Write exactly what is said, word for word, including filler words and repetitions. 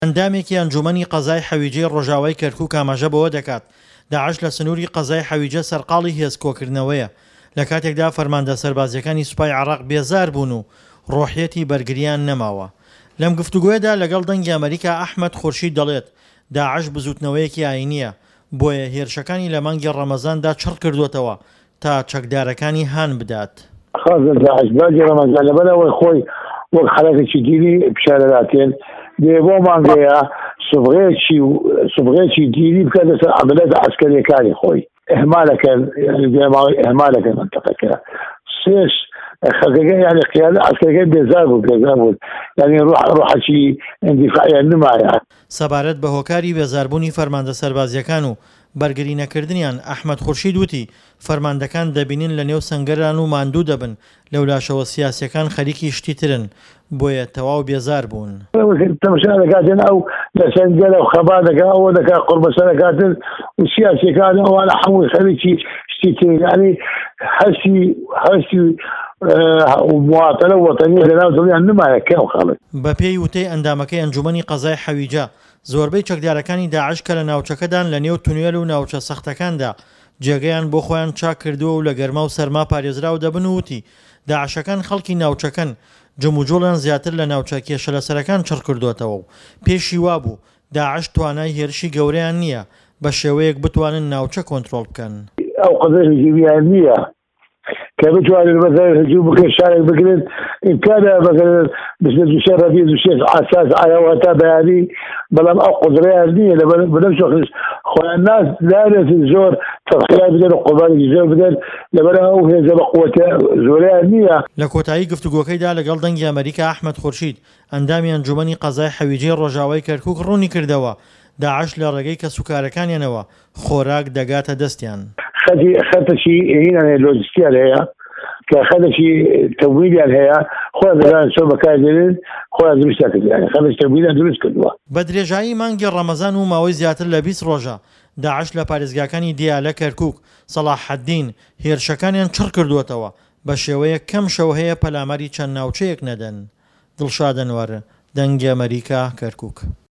ئەندامێکی ئەنجومەنی قەزای حەویجەی ڕۆژاوای کەرکووک ئاماژە بەوە دەکات داعش لە سنووری قەزای حەویجە سەرقاڵی هێزکۆکردنەوەیە لە کاتێکدا فەرماندە سەربازیەکانی سوپای عێراق بێزار بوون و ڕۆحیەتی بەرگریان نەماوە. لەم گفتوگۆیەدا لەگەڵ دەنگی ئەمریکا ئەحمەد خورشید دەڵێت داعش بزوتنەوەیەکی ئاینیە، بۆیە هێرشەکانی لە مانگی ڕەمەزاندا چڕ کردوێتەوە تا چەکدارەکانی هان بدات. خازن داعش باجی ڕەمەزان لەبەرەوەی خۆی وەک خەڵکێکی دیری پیشارەداتێن دێ بۆ مانگەیە سوبغێکی سوبغێکی دیری بکات لەسەر عەمەلیات عەسکەریەکانی خۆی ئێهمالەکەن ئێهمالەکەن مەنتەقەکە سێش خەڵکەکە یعنی قیادە عەسکەریەکە بێزار بوو بێزار بوو یعنی ڕۆحەکی ئیندیفاعیان نمایە. سەبارەت بە هۆکاری بێزاربوونی فەرماندە سەربازیەکان و بەرگری نەکردنیان ئەحمەد خورشید وتی فەرماندەکان دەبینن لە نێو سەنگەران و ماندوو دەبن لەولاشەوە سیاسیەکان خەریکی شتی ترن بۆیە تەواو بێزار بوون. تەماشا دەکاتن ئەو لە سەنگەرە و خەبا دەکات ئەوە دەکات قوربەسە دەکاتن و سیاسیەکان ئەوانە هەمووی خەریکی شتی ترن یعنی هەستی هەستی مواتەنە وەتەنیە لەناو دڵیان نمایە کەم خەڵک. بە پێی وتەی ئەندامەکەی ئەنجومەنی قەزای حەویجە زۆربەی چەکدارەکانی داعش کە لە ناوچەکەدان لە نێو تونوێل و ناوچە سەختەکاندا جێگەیان بۆ خۆیان چاک کردووە و لە گەرما و سەرما پارێزراو دەبن و وتی داعشەکان خەڵکی ناوچەکەن جم و جۆڵیان زیاتر لە ناوچە کێشە لەسەرەکان چڕ کردوێتەوە و پێشی وابوو داعش توانای هێرشی گەورەیان نییە بە شێوەیەک بتوانن ناوچە کۆنتڕۆڵ بکەن. ئەو قەدەر هجومیان نییە کە بتوانن بەزای هجوم بکەن شارێک بگرن ئیمکانە بەگەر بسنە دووشە ڕەبیع دووشە ئاساس ئایاوەتا بەیانی بەڵام ئەو قودرەیان نییە لە بەرەو شۆخش خۆیان ناس دارێتن زۆر تەضحیات بدەن و قوربانێکی زۆر بدەن لەبەرەوە ئەو هێزە بە قووەتە زۆریان نییە. لە کۆتایی گفتوگۆکەیدا لەگەڵ دەنگی ئەمریکا ئەحمەد خورشید ئەندامی ئەنجومەنی قەزای حەویجەی ڕۆژاوای کەرکووک ڕوونی کردەوە داعش لە ڕێگەی کە سوکارەکانیانەوە خۆراک دەگاتە دەستیان. خەتەشی هینانێ لۆجستیان هەیە کە خەتەشی تەمویلیان هەیە خۆیان دەزانن چۆن بەکاردێنن خۆیان دروستیان کردووە خەتەش تەمویلیان دروست کردووە. بە درێژایی مانگی ڕەمەزان و ماوەی زیاتر لە بیست ڕۆژە داعش لە پارێزگاکانی دیالە کەرکووک سەلاحەددین هێرشەکانیان چڕ کردوێتەوە بە شێوەیە کەم شەو هەیە پەلاماری چەند ناوچەیەک نەدەن. دڵشاد ئەنوەر، دەنگی ئەمریکا، کەرکووک.